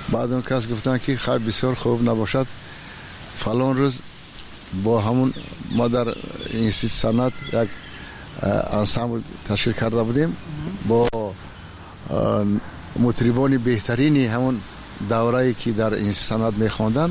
بعد اون کس گفتن که خیلی بسیار خوب نباشد فلان روز با همون ما در اینستیتوت صنعت یک انسامبل تشکیل کرده بودیم با مطربان بهترینی همون دوره‌ای که در این صنعت می‌خواندن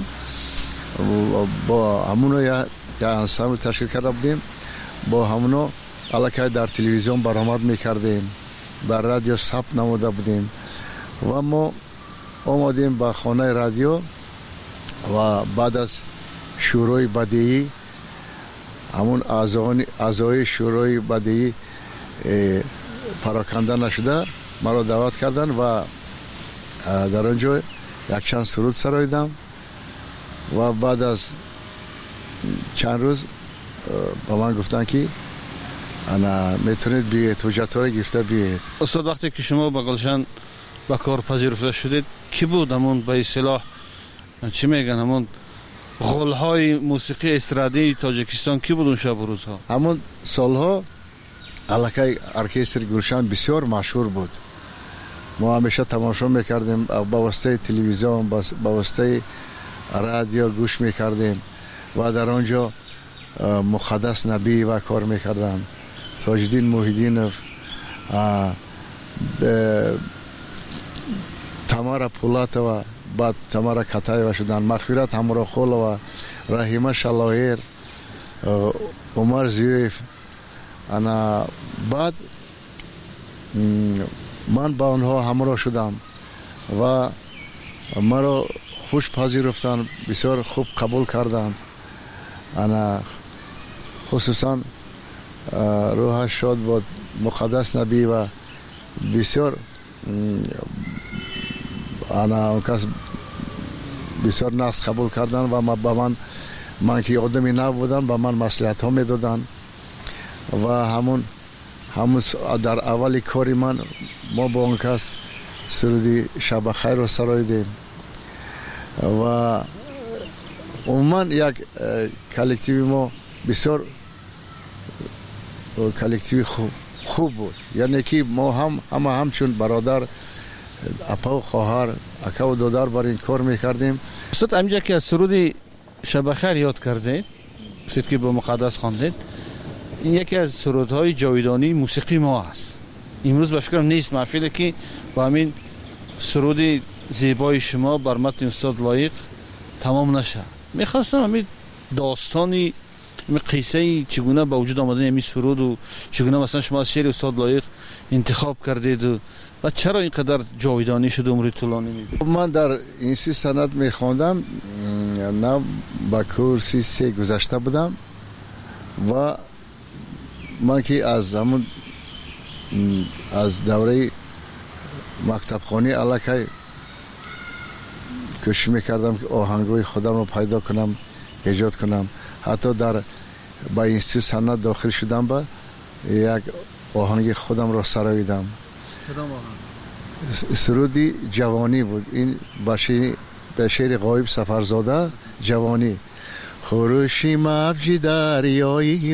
با همونو یک انسامبل تشکیل کرده بودیم با همونو الکی در تلویزیون برآمد می‌کردیم بر رادیو ثبت نموده بودیم و ما آمدیم به خانه رادیو و بعد از شورای بدیعی همون اعضای شورای بدیعی پراکنده نشده مرا دعوت کردن و در آنجا یک چند سرود سراییدم و بعد از چند روز با من گفتن که انا میتونید بیاید حجت های گفته بیاید. استاد وقتی که شما به گلشن به کار پذیرفته شدید کی بود همون به اصطلاح چی میگن همون غول‌های موسیقی استرادی تاجیکستان کی بود اون شب و روزها؟ همون سالها الکی ارکستر گلشن بسیار مشهور بود. ما همیشه تماشا میکردیم با واسطه تلویزیون با واسطه رادیو گوش میکردیم و در آنجا مقدس نبی و کار میکردن تاجدین موحیدینوف تمارا پولاتова بعد تمارا کاتایeva شدن مغفرت همراخولова رحیمه شلایر عمر زیویف انا بعد من با آنها همراه شدم و مرا خوش پذیرفتند بسیار خوب قبول کردند انا خصوصا روحش شاد بود مقدس نبی و بسیار انا اون کس بسیار ناس قبول کردن و با من که آدمی نبودم با من مصلحت ها میدادن و همون در اولی کاری ما با اون کس سرودی شب خیر رو سراییدیم و عموما یک کلکتیوی ما بسیار کلکتیوی خوب بود یعنی که ما همچون برادر اپا و خواهر اکا و دادر بر این کار میکردیم. استاد همینجا که از سرودی شب خیر یاد کردید گفتید که با مقدس خواندید این یکی از سرودهای جاویدانی موسیقی ما است امروز به فکرم نیست محفلی که با همین سرودی زیبای شما بر متن استاد لایق تمام نشه. میخواستم همین داستانی همین قصه چگونه با وجود آمدن همین سرود و چگونه مثلا شما از شعر استاد لایق انتخاب کردید و چرا اینقدر جاویدانی شد عمر طولانی میگه؟ من در اینستیتوت صنعت میخواندم نه با کورسی 3 گذشته بودم و من که از دوره مکتب خانی الکی کوشش میکردم که آهنگوی خودم رو پیدا کنم ایجاد کنم حتی با اینستیتوت صنعت داخل شدم با یک آهنگ خودم رو سراییدم. کدام آهنگ؟ سرودی جوانی بود این به شعر غایب سفرزاده جوانی خروشی موج دریایی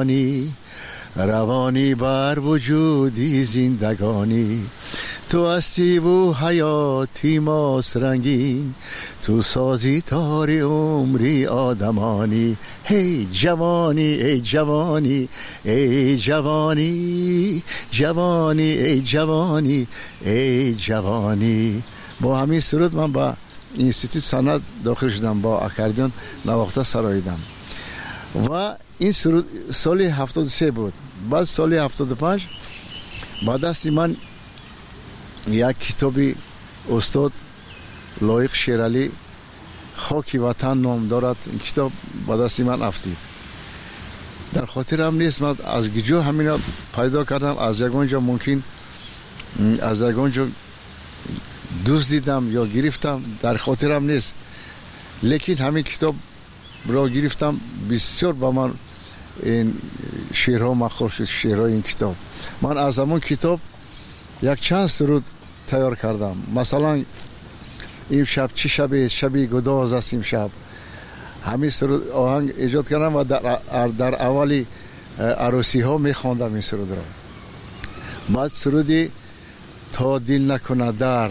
روانی بر وجودی زندگانی تو هستی و حیاتی ماست رنگین تو سازی تار عمری آدمانی هی جوانی ای جوانی ای جوانی جوانی ای جوانی ای جوانی. با همین سرود من با اینستیتوت صنعت داخل شدم با اکاردیون نواخته سراییدم و این سرود سال 73 بود. بعد سال 75 با دست من یک کتابی استاد لایق شیرالی خاکی وطن نام دارد این کتاب با دست من افتید در خاطرم نیست من از گجو همینا پیدا کردم از یگانجا ممکن از یگانجا دوست دیدم یا گرفتم در خاطرم نیست لیکن همین کتاب را گرفتم بسیار با من این شعرها مخصوص شد شعرهای این کتاب من از همون کتاب یک چند سرود تیار کردم مثلا این شب چی شبی گداز است این شب همین سرود آهنگ ایجاد کردم و در اولی عروسی ها میخواندم این سرود را. بعد سرودی تا دل نکنه درد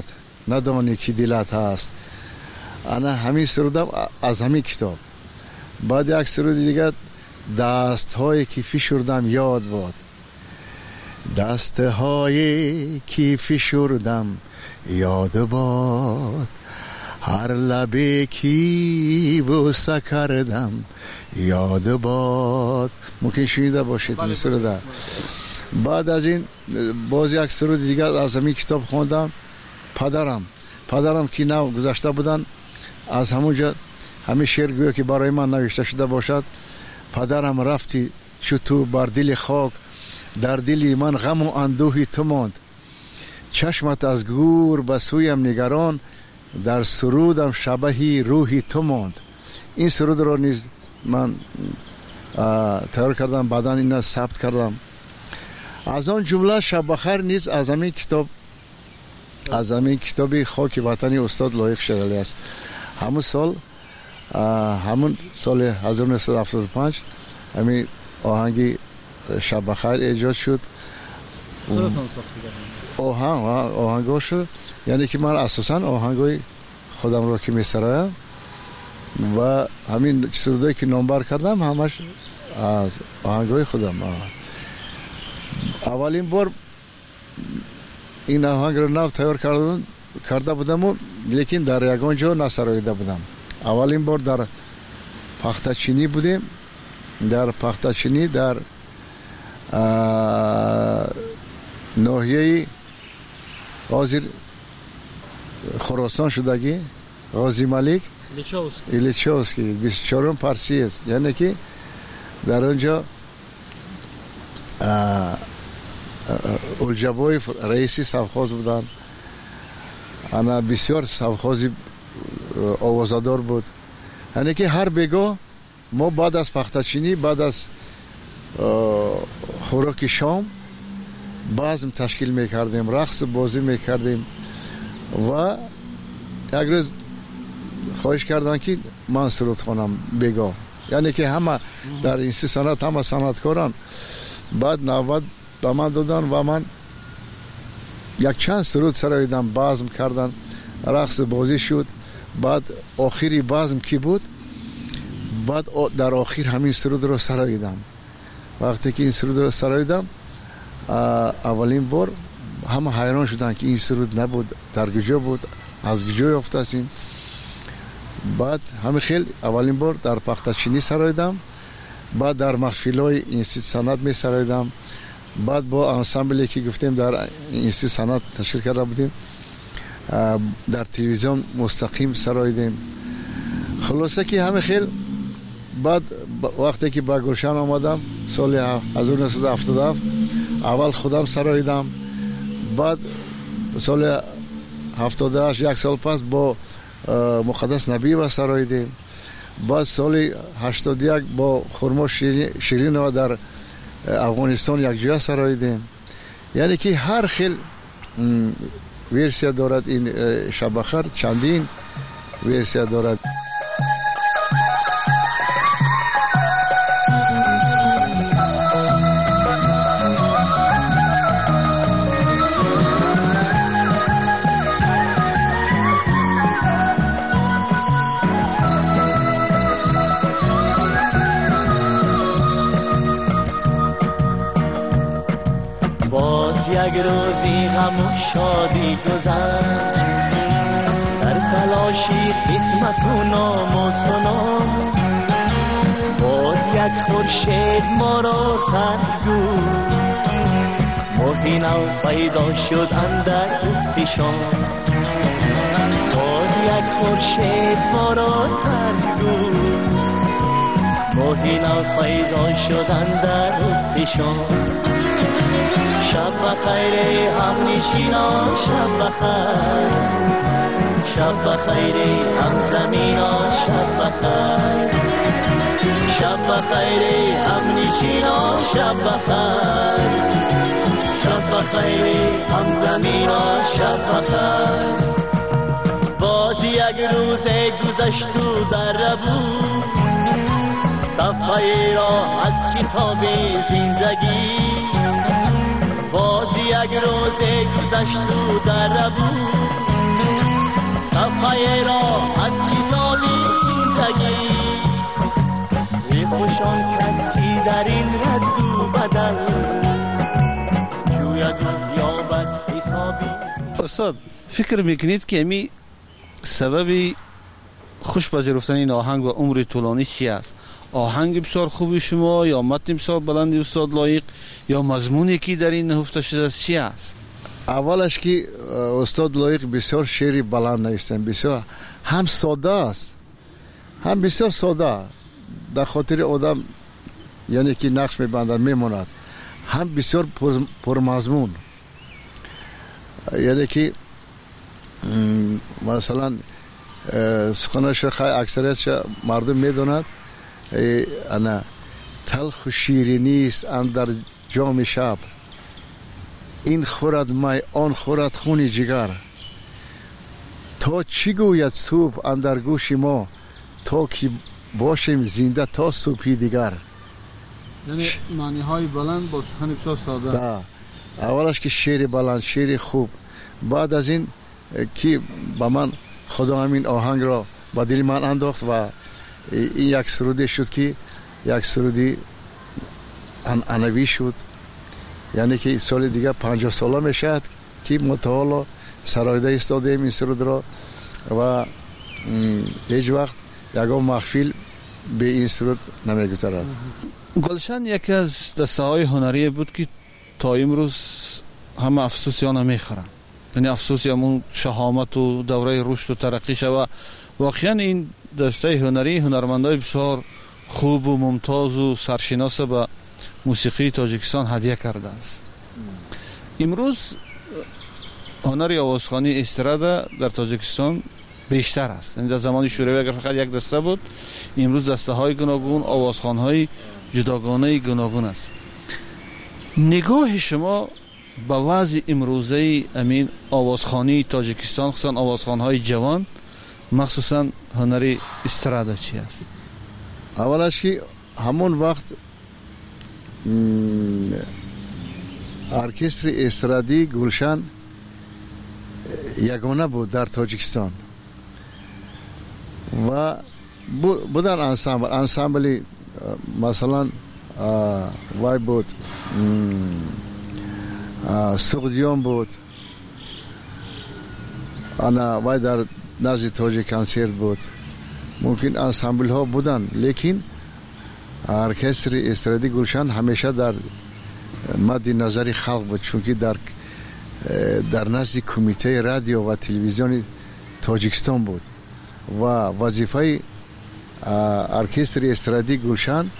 ندانی که دلت هست. انا همین سرودم از همین کتاب. بعد یک سرود دیگه دست هایی که فشردم یاد باد. دست هایی که فشردم یاد باد، هر لبی که بوسه کردم یاد باد. ممکن شنیده باشید این سرود. بعد از این باز یک سرود دیگه از همین کتاب خوندم. پدرم که نو گذشته بودن، از همونجا همین شعر گویا که برای من نوشته شده باشد. پدرم رفتی چو تو بر دل خاک، در دل من غم و اندوهی تو ماند. چشمت از گور به سویم نگران، در سرودم شبهی روحی تو ماند. این سرود رو نیز من تیار کردم، بعدا این ثبت کردم. از آن جمله شب بخیر نیز از همین کتاب خاک وطنی استاد لایق شیرالی است. همون سال 1975 همین آهنگی شب بخیر ایجاد شد. آهنگو شد، یعنی که من اساسا آهنگوی خودم رو که میسرایم و همین سرودایی که نامبر کردم همش از آهنگوی خودم. اولین بار این آهنگ رو نو تیار کرده بودم، لیکن در یگان جا نسراییده بودم. اولین بار در پختچینی بودیم، در پختچینی در ناحیه غازی خراسان شدگی، غازی ملک ایلیچوسکی 24 پرسی است. یعنی که در اونجا الجبای رئیسی سوخاز بودن. انا بسیار سوخازی آوازدار بود. یعنی که هر بگاه ما بعد از پختچینی، بعد از خوراک شام بزم تشکیل میکردیم، رقص بازی میکردیم و یک روز خواهش کردن که من سرود خوانم بگاه. یعنی که همه در این 3 سنت همه صنعتکاران بعد نوبت به من دادن و من یک چند سرود سراییدم، بزم کردن، رقص بازی شد. بعد آخری بزم کی بود، بعد در آخر همین سرود رو سراییدم. وقتی که این سرود رو سراییدم اولین بار همه حیران شدن که این سرود نبود، در گجا بود، از گجا یافته است. بعد همه خیلی اولین بار در پختچینی سراییدم، بعد در محفل‌های اینستیتوت صنعت می سراییدم، بعد با انسامبلی که گفتیم در اینستیتوت صنعت تشکیل کرده بودیم در تلویزیون مستقیم سراییدیم. خلاصه که همه خیلی بعد وقتی که با گلشن آمدم سال 1977 اول خودم سراییدم، بعد سال 78 یک سال پس با مقدس نبی و سراییدیم، بعد سال 81 با خرما شیرین و در افغانستان یک جا سراییدیم. یعنی که هر خیل ورسیا دارد این شب بخیر، چندین ورسیا دارد. یک روزی غم و شادی گذشت، در تلاشی قسمت و نام و سنام. باز یک خورشید ما را ترک گفت، ماهی نو پیدا شد اندر اختشام. باز یک خورشید ما را ترک گفت، ماهی نو پیدا شد اندر اختشام. شب بخیر هم نشینا، شب بخیر، شب بخیر هم زمینا، شب بخیر، شب بخیر هم نشینا، شب بخیر، شب بخیر هم زمینا، شب بخیر. باز یک روز گذشت و در بود، صفحه را از کتاب زندگی. باز یک روز گذشت و در بود، استاد فکر میکنید که امی سبب خوش پذیرفتن این آهنگ و عمر طولانی چی است؟ آهنگ بسیار خوبی شما یا متن بسیار بلندی استاد لایق یا مضمونی که در این نهفته شده است چی است؟ اولش که استاد لایق بسیار شعری بلند نوشتن، بسیار هم ساده است، هم بسیار ساده در خاطر آدم یعنی که نقش میبندن میموند، هم بسیار پرمضمون. یعنی که مثلا سخنش خیلی اکثریت مردم میدوند انا تلخ و شیرینی است اندر جام شب، این خورد می آن خورد خون جگر، تا چی گوید صبح اندر گوش ما، تا که باشیم زنده تا صبحی دیگر. یعنی معنی های بلند با سخن بسیار ساده. اولش که شعر بلند، شعر خوب. بعد از این که با من خدا همین آهنگ را با دل من انداخت و این یک سرودی شد که یک سرودی انوی شد. یعنی که سال دیگه 50 ساله میشد که متعالا سرایده استادیم این سرود را و هیچ وقت یکم محفل به این سرود نمیگذرد. گلشن یکی از دسته های هنری بود که تا امروز همه افسوس یا نمیخورن، یعنی افسوس یا همون شهامت و دوره رشد و ترقی و واقعا این دسته هنری هنرمندای بسیار خوب و ممتاز و سرشناس به موسیقی تاجیکستان هدیه کرده است. امروز هنر آوازخوانی استرادا در تاجیکستان بیشتر است. یعنی در زمان شوروی اگر فقط یک دسته بود، امروز دسته های گوناگون، آوازخوان های جداگانه گوناگون است. نگاه شما به وضع امروزه امین آوازخوانی تاجیکستان، خصوصا آوازخوان های جوان، مخصوصا هنر استرادا چی است؟ اولش که همون وقت ارکستر استرادی گلشن یگانه بود در تاجیکستان و بودن انسامبلی مثلا وای بود، سغدیان بود، انا وای در نزد تاجیک کنسرت بود، ممکن انسامبل ها بودن، لیکن ارکستر استرادی گلشن همیشه در مد نظر خلق بود، چون که در نزد کمیته رادیو و تلویزیون تاجیکستان بود و وظیفه ارکستر استرادی گلشن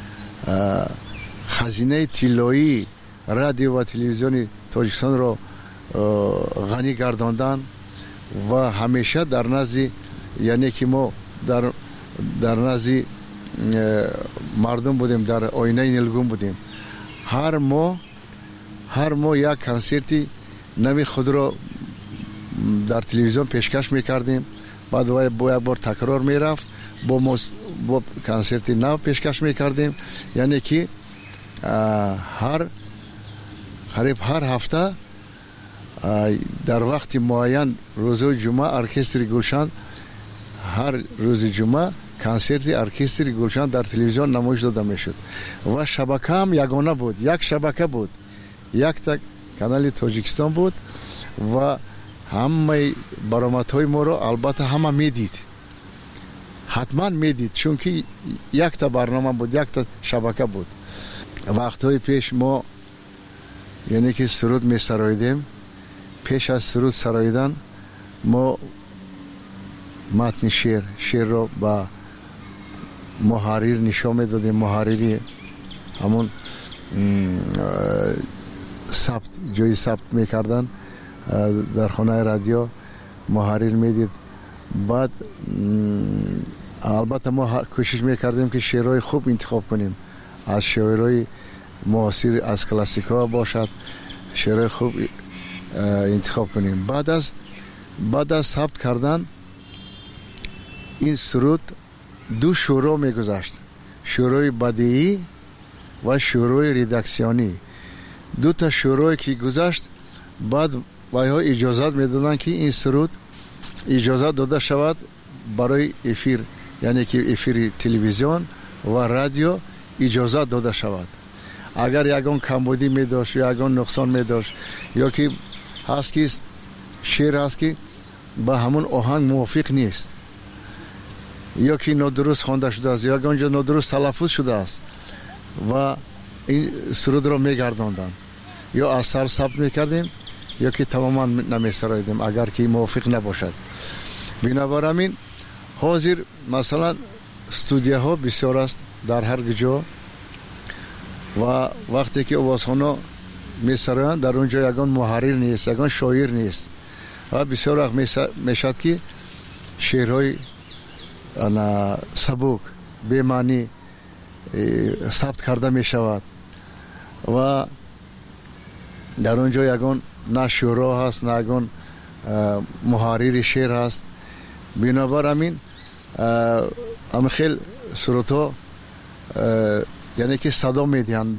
خزینه طلایی رادیو و تلویزیون تاجیکستان را غنی گرداندن و همیشه در نزد، یعنی که ما در نزد مردم بودیم، در آینه نیلگون بودیم. هر ماه یک کنسرتی نوی خود را در تلویزیون پیشکش میکردیم، بعد با یک بار تکرار میرفت، با کنسرتی نو پیشکش میکردیم. یعنی که هر هفته در وقت معین روز جمعه ارکستر گلشن، هر روز جمعه کنسرت ارکستر گلشن در تلویزیون نمایش داده میشد و شبکه هم یگانه بود، یک شبکه بود، یک تا کانال تاجیکستان بود و همه برآمدهای ما رو البته همه میدید، حتما میدید، چون که یک تا برنامه بود، یک تا شبکه بود. وقتهای پیش ما یعنی که سرود می سرایدیم، پیش از سرود سرایدن ما متن شعر رو با محرر نشان میدادیم، محرری همون جای ثبت میکردن در خانه رادیو محرر میدید. بعد البته ما کوشش میکردیم که شعرهای خوب انتخاب کنیم، از شاعرای معاصر، از کلاسیکا باشد، شعرهای خوب انتخاب کنیم. بعد از ثبت کردن این سرود دو شورا میگذاشت، شورای بدیعی و شورای ریداکسیونی. دو تا شورایی که گذاشت، بعد وایها اجازت میدادن که این سرود اجازت داده شود برای افیر، یعنی که افیر تلویزیون و رادیو اجازت داده شود. اگر یگان کمبودی می داشت یا یگان نقصان می داشت یا که هست که شعر است که با همون آهنگ موافق نیست، یا که نادرست خوانده شده است یا اونجا نادرست تلفظ شده است و این سرود را میگرداندن، یا اثر ثبت میکردیم یا که تماما نمیسرایدیم اگر که موافق نباشد. بنابر همین حاضر مثلا استودیوها بسیار است در هر جا و وقتی که آوازخوانا میسرایند در اونجا یگان محرر نیست، یگان شاعر نیست و بسیار وقت میشد که شعرهای سبک به معنی ثبت کرده می شود و در اونجا یگان نه شعرا هست نه یگان محرر شعر هست. بنابر همین خیلی سرودها یعنی که صدا میدهند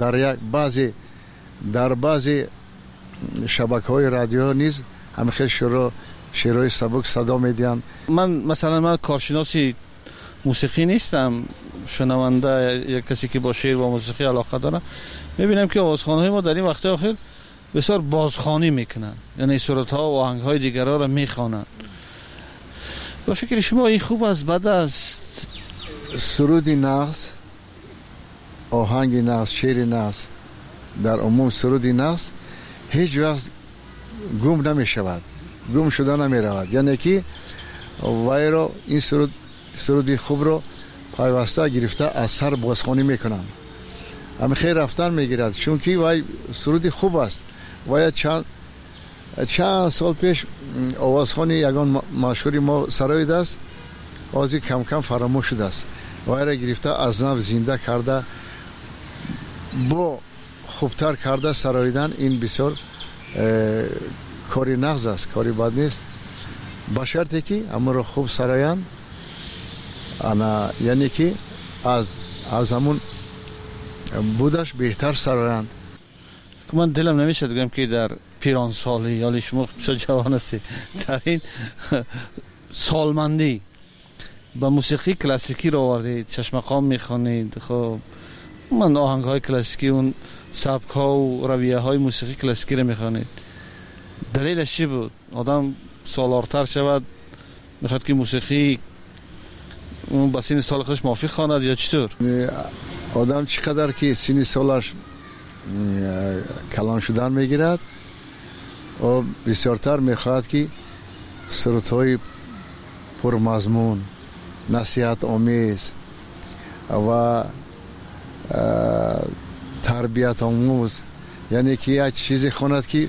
در بعضی شبکه های رادیو نیز خیلی شعرهای سبک صدا میدهند. من کارشناسی موسیقی نیستم، شنونده یک کسی که با شعر و موسیقی علاقه داره، میبینم که آوازخوان‌های ما در این وقت اخیر بسیار بازخوانی میکنن، یعنی سرودها و آهنگ‌های دیگرها را میخوانند. و فکر شما این خوب است بد است؟ سرود نغز، آهنگ نغز، شعر نغز، در عموم سرود نغز هیچ وقت گم نمی شود، گم شده نمی رود، یعنی که وای را این سرود خوب رو پیوسته گرفته از سر بازخوانی میکنن، همه خیلی رفتن میگیرد، چون که وای سرود خوب است. وای چند سال پیش آوازخوانی یگان مشهوری ما سرایید است، آزی کم کم فراموش شده است، وای را گرفته از نو زنده کرده با خوبتر کرده سراییدن. این بسیار کاری نغز است، کاری بد نیست، با شرطی که اما را خوب سرایند، یعنی که از همون بودش بهتر سرایند. من دلم نمیشه بگم که در پیران سالی، یا شما بسیار جوان هستی، در این سالمندی با موسیقی کلاسیکی رو آوردید، چشمقام میخوانید. خب من آهنگ های کلاسیکی، اون سبک ها و رویه های موسیقی کلاسیکی رو میخوانید، دلیلش چی بود؟ آدم سالارتر شود میخواد که موسیقی اون با سین سال خودش موافق خواند یا چطور؟ آدم چقدر که سین سالش کلان شدن میگیرد و بسیارتر میخواهد که سرودهای پرمضمون، نصیحت آمیز و تربیت آموز، یعنی که یک چیزی خواند که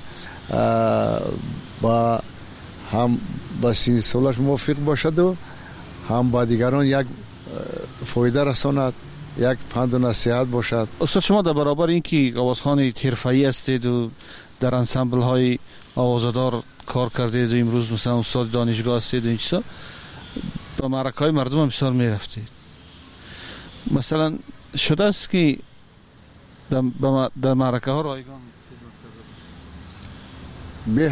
هم با سین سالش موافق باشد و هم با دیگران یک فایده رساند، یک پند و نصیحت باشد. استاد شما در برابر این که آوازخوان حرفه‌ای هستید و در انسمبل های آوازدار کار کردید و امروز مثلا استاد دانشگاه هستید و این چیزا، با معرکه های مردم هم بسیار میرفتید، مثلا شده است که در معرکه ها رایگان به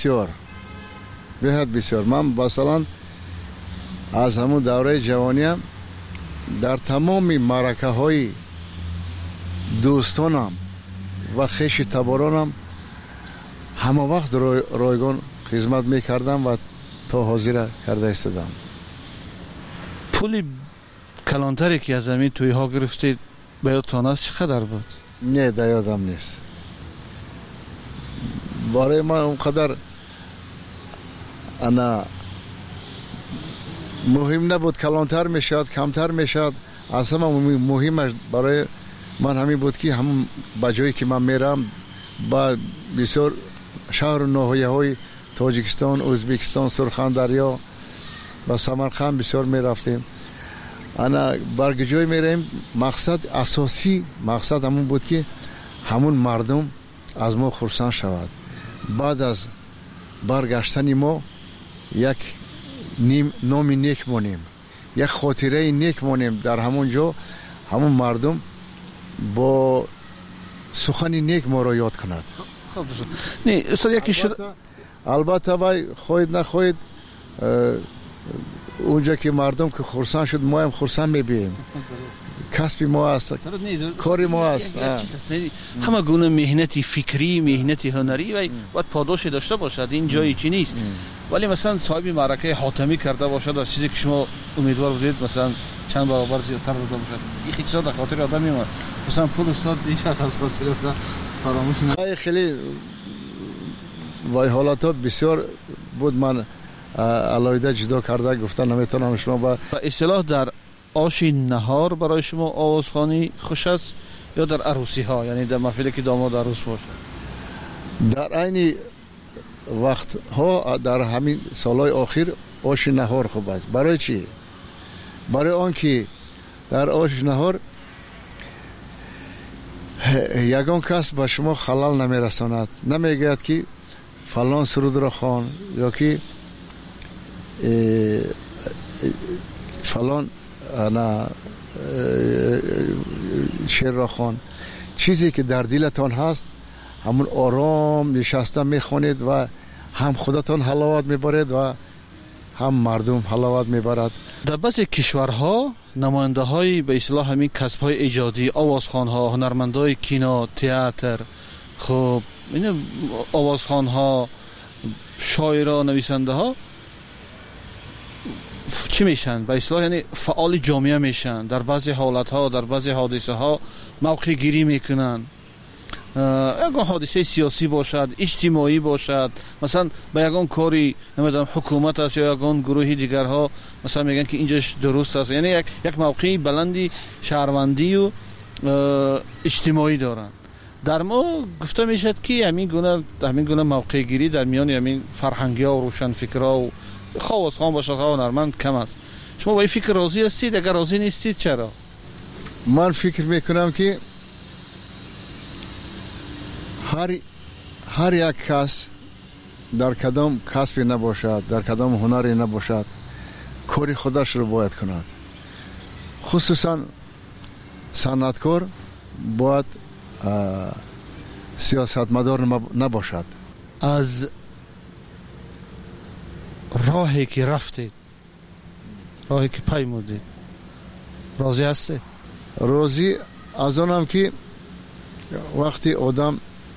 حد بسیار. من مثلا از همون دوره جوانیم در تمام معرکه های دوستانم و خویش تبارانم همه وقت رایگان خدمت میکردم و تا حاضر کرده استادم. پولی کلانتری که از همین توی ها گرفتید به یادتان است چقدر بود؟ نه در یادم نیست، برای من اونقدر مهم نبود، کلانتر میشد کمتر میشد، اصلا مهمش برای من همین بود که همون بجایی که من میرم با بسیار شهر و ناحیه های تاجیکستان، ازبکستان، سرخندریا و سمرقند بسیار میرفتیم. برگ جای میریم، مقصد اساسی مقصد همون بود که همون مردم از ما خرسند شود، بعد از برگشتن ما یک نام نیک مونیم، یک خاطره نیک مونیم در همون جا، همون مردم با سخن نیک ما را یاد کند. نه استاد یکی البته وای خواهید نخواهید اونجا که مردم که خرسان شد ما هم خرسان میبینیم. کسب ما است، کار ما است. همه گونه مهنتی فکری، مهنتی هنری و باید پاداش داشته باشد. این جایی چی نیست. ولی مثلا صاحب معرکه حاتمی کرده باشد از چیزی که شما امیدوار بودید مثلا چند برابر زیادتر داده باشد، این خیلی چیزا در خاطر آدم میاد. مثلا پول استاد این شخص از خاطر فراموش نکنه. خیلی وای حالات بسیار بود. من علایده جدا کرده گفتن نمیتونم شما با اصطلاح در آش نهار برای شما آوازخوانی خوش است یا در عروسی ها، یعنی در محفلی که داماد عروس باشه؟ در عین وقت ها در همین سالهای آخر آش نهار خوب است. برای چی؟ برای آن که در آش نهار یگان کس به شما خلل نمیرساند، نمیگوید که فلان سرود را خوان یا که فلان شعر را خوان. چیزی که در دلتان هست همون آرام نشسته میخوانید و هم خودتان حلاوت میبرید و هم مردم حلاوت میبرد. در بعضی کشورها نماینده های به اصطلاح همین کسب های ایجادی، آوازخوان ها، هنرمندای کینو، تئاتر، خب این آوازخوان ها، شاعران، نویسنده ها چی میشن؟ به اصطلاح یعنی فعال جامعه میشن. در بعضی حالت ها، در بعضی حادثه ها موقع گیری میکنن. اگر حادثه سیاسی باشد، اجتماعی باشد، مثلا به یگان کاری نمیدونم حکومت است یا یگان گروهی دیگر ها مثلا میگن که اینجاش درست است، یعنی یک موقعی بلندی شهروندی و اجتماعی دارن. در ما گفته میشد که همین گونه موقع گیری در میان همین فرهنگی ها و روشنفکرها و خواستخوان باشد، خواه هنرمند کم است. شما با این فکر راضی هستید؟ اگر راضی نیستید چرا؟ من فکر میکنم که هر یک کس در کدام کسبی نباشد، در کدام هنری نباشد، کاری خودش رو باید کند. خصوصا صنعتکار باید سیاستمدار نباشد. از راهی که رفتید، راهی که پیمودید، راضی هستید؟ راضی از آنم که وقتی آدم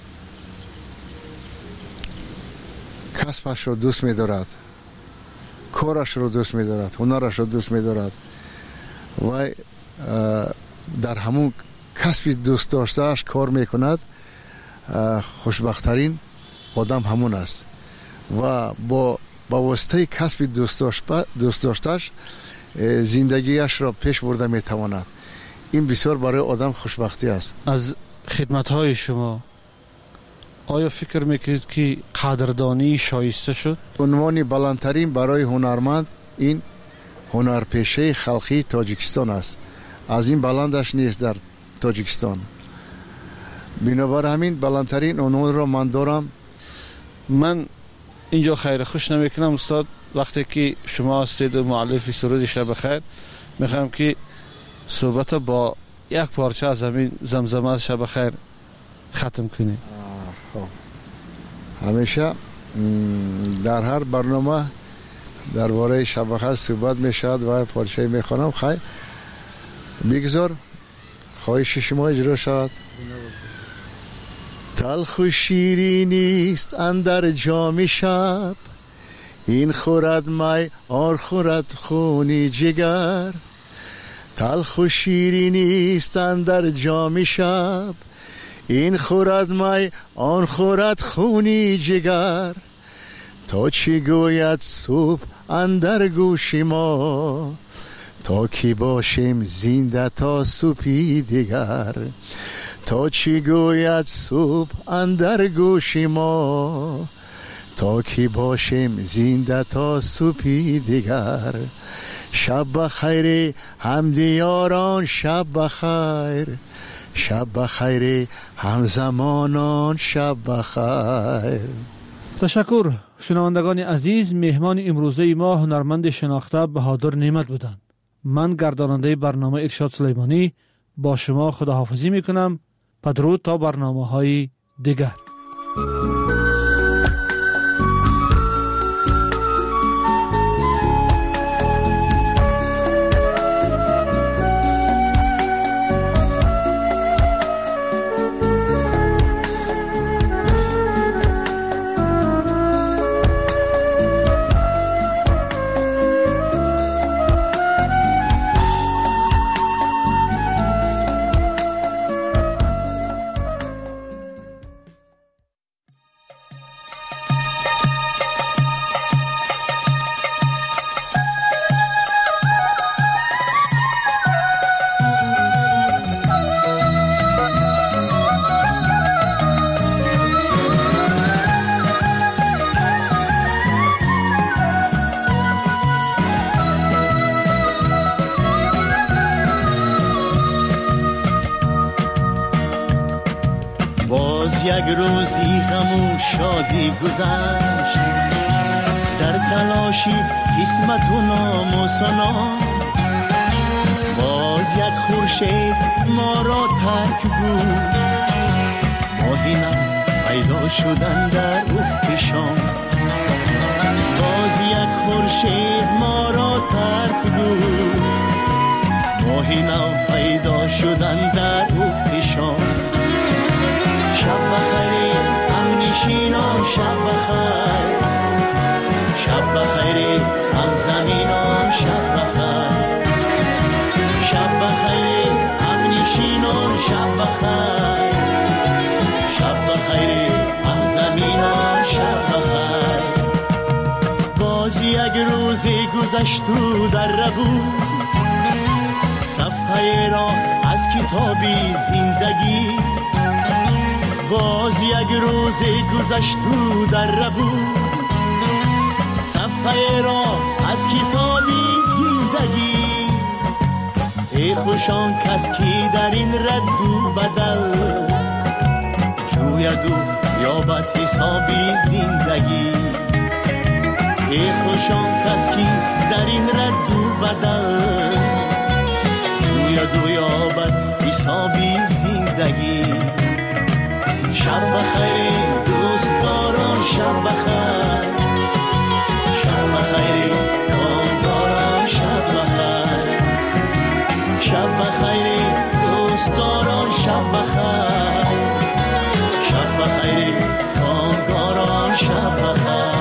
کسبش رو دوست می‌دارد، کارش رو دوست می‌دارد، هنرش رو دوست می‌دارد و در همون کسبی دوست داشتهش کار می‌کند، خوشبخت‌ترین آدم همون است و با واسطه کسب دوست داشتهش زندگیش را پیش برده می‌تواند. این بسیار برای آدم خوشبختی است. از خدمت‌های شما آیا فکر میکنید که قدردانی شایسته شد؟ عنوان بلندترین برای هنرمند این هنرپیشه خلقی تاجیکستان است. از این بلندش نیست در تاجیکستان. بنابر همین بلندترین عنوان را من دارم. من اینجا خیر خوش نمیکنم استاد، وقتی که شما هستید و مؤلف سرود شب خیر، میخوام که صحبت با یک پارچه از همین زمزمه شب خیر ختم کنیم. همیشه در هر برنامه درباره شب خیر صحبت میشد و پارچه میخوانم. خیر بگذار خواهش شما اجرا شود. تلخ و شیرینی است اندر جام شب، این خورد می آن خورد خونی جگر. تلخ و شیرینی است اندر جام شب، این خورد می آن خورد خونی جگر. تا چی گوید صبح اندر گوش ما، تا کی باشیم زنده تا صبحی دیگر. تا چی گوید صبح اندر گوش ما، تا کی باشیم زنده تا صبحی دیگر. شب بخیر همدیاران، شب بخیر، شب بخیر همزمانان، شب بخیر. تشکر. شنوندگان عزیز، مهمان امروزه ما هنرمند شناخته بهادر نعمت بودند. من گرداننده برنامه ارشاد سلیمانی با شما خداحافظی میکنم. بدرود تا برنامه‌های دیگر. یک روزی غم و شادی گذشت، در تلاشی قسمت و نام و سنا. باز یک خورشید ما را ترک بود، ماهی نم پیدا شدن در افق شام. باز یک خورشید ما را ترک بود، ماهی نم پیدا شدن در افق شام. شب بخیر هم نشینان، شب بخیر، شب بخیر هم زمینان، شب بخیر، شب بخیر هم نشینان، شب بخیر، شب بخیر هم زمینان، شب بخیر. باز یک روزی گذشت و در بود، صفحه را از کتابی زندگی. باز یک روزی گذشت و در بود، صفحه را از کتابی زندگی. ای خوشان کس کی در این رد و بدل، جوید و یابد حسابی زندگی. ای خوشان کس کی در این رد و بدل، جوید و یابد حسابی زندگی. شب بخیر دوستداران، شب بخیر، شب بخیر کامگاران، شب بخیر، شب بخیر دوستداران، شب بخیر، شب بخیر کامگاران، شب بخیر.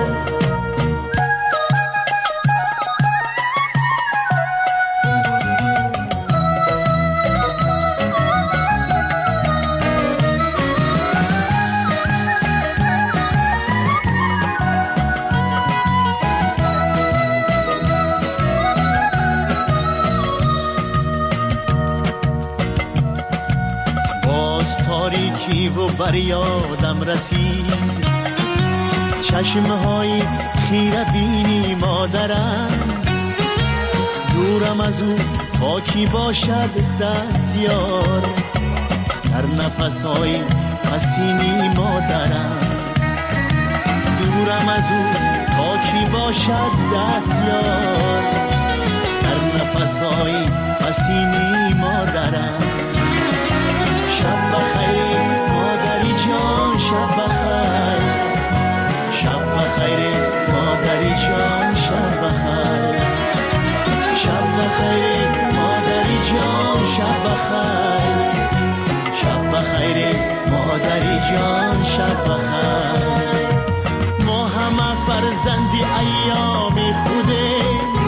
و بر یادم رسید چشمهای خیره بینی مادرم. دورم از او پاکی باشد دستیار، در نفسهای حسینی مادرم. دورم از او پاکی باشد دستیار، در نفسهای حسینی مادرم. شب بخیر مادری جان، شب بخیر، شب بخیر مادری جان، شب بخیر، شب بخیر مادری جان، شب بخیر، شب بخیر مادری جان، شب بخیر. ما همه فرزندی ایام خوده،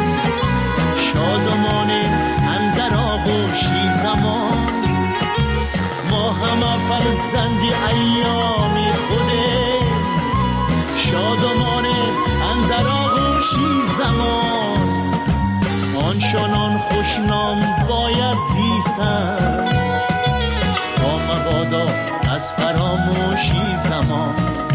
شادمانه اندر آغوشی زمان. ما همه فرزندی ایامی خوده، شادمانه اندر آغوشی زمان. آنچنان خوشنام باید زیستن، تا مبادا از فراموشی زمان.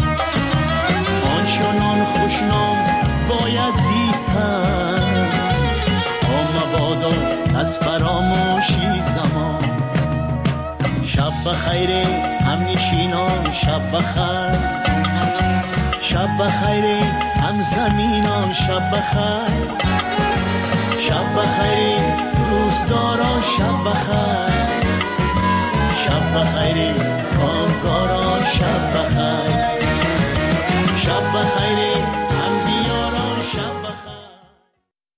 آنچنان خوشنام باید زیستن، تا مبادا از فراموشی زمان. شب بخیر هم نشینان، شب بخیر، شب بخیر هم زمینان، شب بخیر، شب بخیر دوستداران، شب بخیر.